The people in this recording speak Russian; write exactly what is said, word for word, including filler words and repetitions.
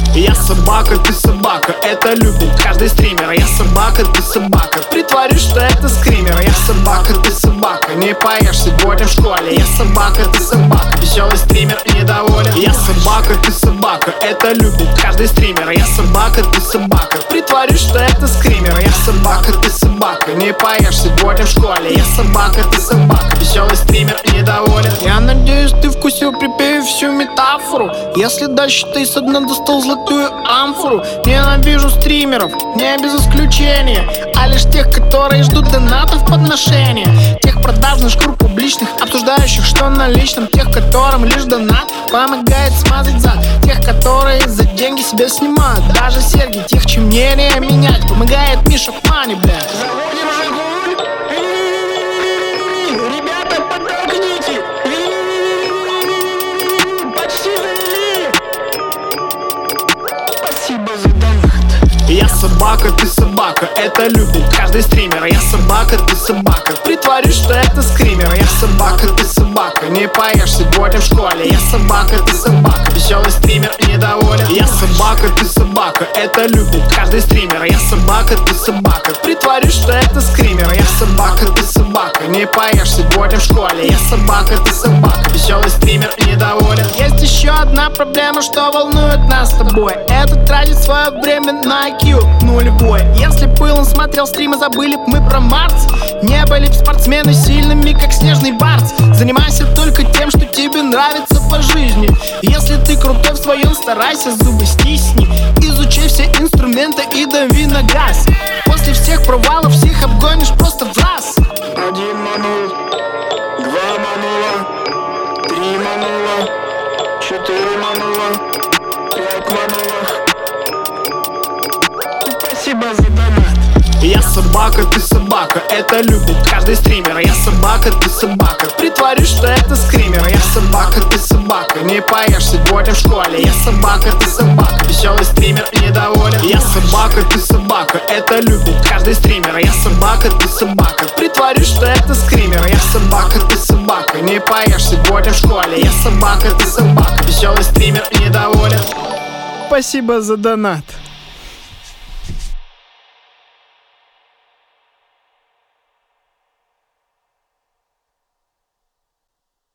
Я собака, ты собака, это любит каждый стример. Я собака, ты собака, притворюсь, что это скример. Я собака, ты собака, не поешь сегодня в школе. Я собака, ты собака, веселый стример недоволен. Я собака, ты собака, это любит каждый стример. Я собака, ты собака, притворюсь, что это скример. Я собака, ты собака, не поешь сегодня в школе. Я собака, ты собака, веселый стример недоволен. Я надеюсь, ты вкусил припев всю метафору. Если дальше ты со дна достал золотую амфору. Ненавижу стримеров, не без исключения, а лишь тех, которые ждут донатов подношения. Тех продажных шкур публичных, обсуждающих, что на личном. Тех, которым лишь донат помогает смазать зад. Тех, которые за деньги себя снимают даже серьги. Тех, чьи мнение менять помогает Миша Мани, блядь. Заводим Жигуль. Ребята, подтолкните. Почти завели. Спасибо за донат. Я собака, ты собака, это любит каждый стример. Я собака, ты собака, притворюсь, что это скример. Я собака, ты собака, не поешь сегодня в школе. Я собака, ты собака, веселый стример недоволен. Я собака, ты собака, это любит каждый стример. Я собака, ты собака, притворюсь, что это скример. Я собака, ты собака, не поешь сегодня в школе. Я собака, ты собака, веселый стример недоволен. Есть еще одна проблема, что волнует нас с тобой. Это тратить свое время на ай кью нулевой. Если пылом смотрел стримы, забыли б мы про Марс. Не были б спортсмены сильными, как снежный барс. Занимайся только тем, что тебе нравится по жизни. Если ты крутой в своем, старайся, зубы стисни. Изучай все инструменты и дави на газ. После всех провалов всех обгонишь просто в раз. Один манул, два манула, три манула, четыре манула, пять манула. Спасибо за донат. Я собака, ты собака, это любит каждый стример. Я собака, ты собака, притворюсь, что это скример. Я собака, ты собака, не поешь сегодня в школе. Я собака, ты собака, веселый стример недоволен. Я собака, ты собака, это любит каждый стример. Я собака, ты собака, притворюсь, что это скример. Я собака, ты собака, не поешь сегодня в школе. Я собака, ты собака, веселый стример недоволен. Спасибо за донат.